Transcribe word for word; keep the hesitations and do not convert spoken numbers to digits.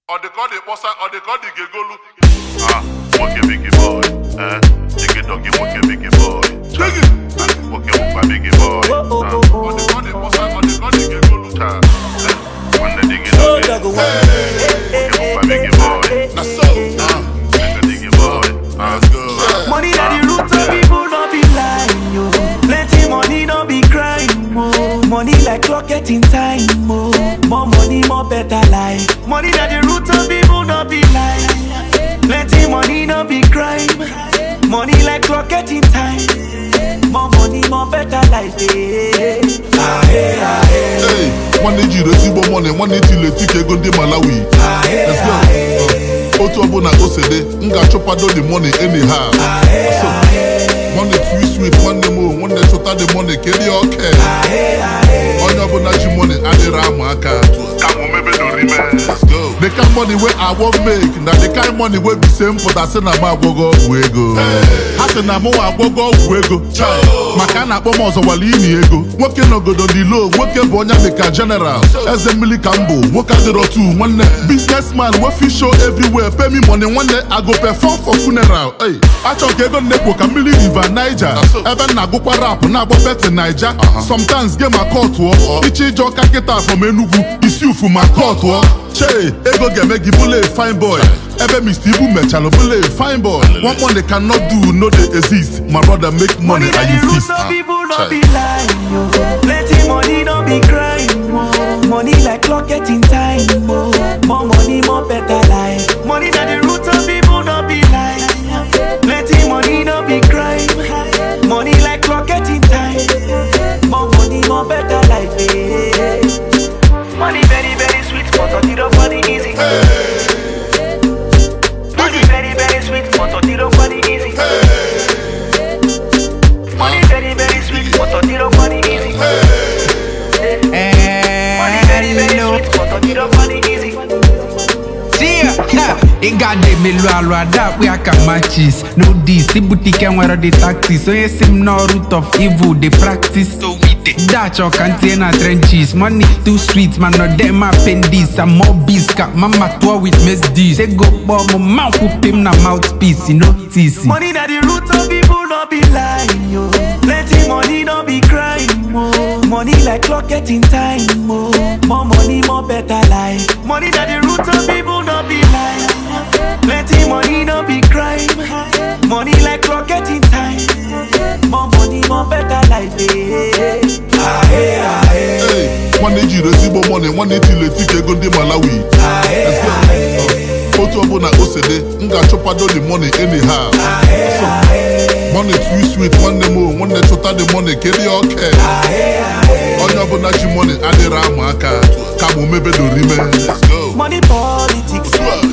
Or they call the bossa, or they call the gegolu. Ah, monkey biggie boy. Eh? Diggy doggy monkey biggie boy. Diggy. Monkey monkey biggie boy. Ah. Or they call the bossa, or they call the gegolu. Ah. Eh? One the diggy doggy. Hey. Monkey monkey biggie boy. That's so. Ah. Monkey diggy boy. Ah. Let's go. Money that the root of people don't be lying, yo. Plenty money don't be crying, mo. Money like clock getting time, mo. More money, more better life. Money that the root of people don't be lying. Plenty money don't be crime. Money like clock getting time. More money, more better life. Eh. Ah, hey, ah, hey. Hey, one day you receive money, one day you let it go to Malawi. Ah, hey, let's go. Ah, hey. Otu abuna osede, nga chopa do the money anyhow. Ah, hey, so, ah, hey. one day too sweet, one day more, one day chota the money, kedi okay. Ah, hey, ah, hey. Onye abuna ji money, adi ramu aka. Kamu mebe do rime. Let's go. The kind money where I won't make, na the kind money where be same for that say na ma gogo uego. Hase na mo wa gogo uego. Chai, makana po mo so wali ni ego. Woke no go don di low, woke bonya make a general. Eze mili kambo, woke the rotu one businessman we fi show everywhere. Pay me money one day I go perform for funeral. Hey, I chok ego nepo kamili river Niger. Even na go kwa rap na go bet in Niger. Sometimes game a court wo. Ichi jo kaketa from Enugu, is you for my court wo. Che, ego get make bule fine boy. Ebe Mister Ibu mechalo bule fine boy. One money cannot do, no they exist. My brother make money, money I insist. Some people don't be lying, yo. Plenty money don't be crying, mo. Money like clock getting time, mo. More money, more better life. Money that the root of people don't be lying. Plenty money don't be crying. Money like clock getting time. More money, more better life. Eh. Money very, very sweet, but not it up for the easy. Hey. Money very, very sweet, but not it up for the easy. Hey. Money very, very sweet, but not it up for the easy. Hey. Money very, very sweet, but not it up for the easy. Yeah, it got the middle that we are matches. No this, the boutique and where the taxis. So you seem no root of evil, they practice. So we did that your container trenches. Money too sweet, man, no them appendix. I'm more biscuit, mama tour with Miss D. Say go bomb my mouth, whoop him na mouthpiece, you know, T C. Money that the root of people don't be lying, yo. Plenty money don't be crying, mo. Money like clock getting time, mo. More money, more better life. Money that the root of people don't be lying. Plenty money don't be crying. Money like clock getting time. More money, more better life. Eh. Ah, hey, ah, hey. Hey, one day you receive money, one day you let it go to Malawi. Ah, hey, let's go. Ah, hey. Otu abuna osede, nga chopa do the money anyhow. Ah, hey, so, ah, hey. one day too sweet, one day more, one day chota the money, kedi okay. Ah, hey, ah, hey. Onye abuna ji money, adi ramu aka. Kamu mebe do rime. Let's go. Money politics.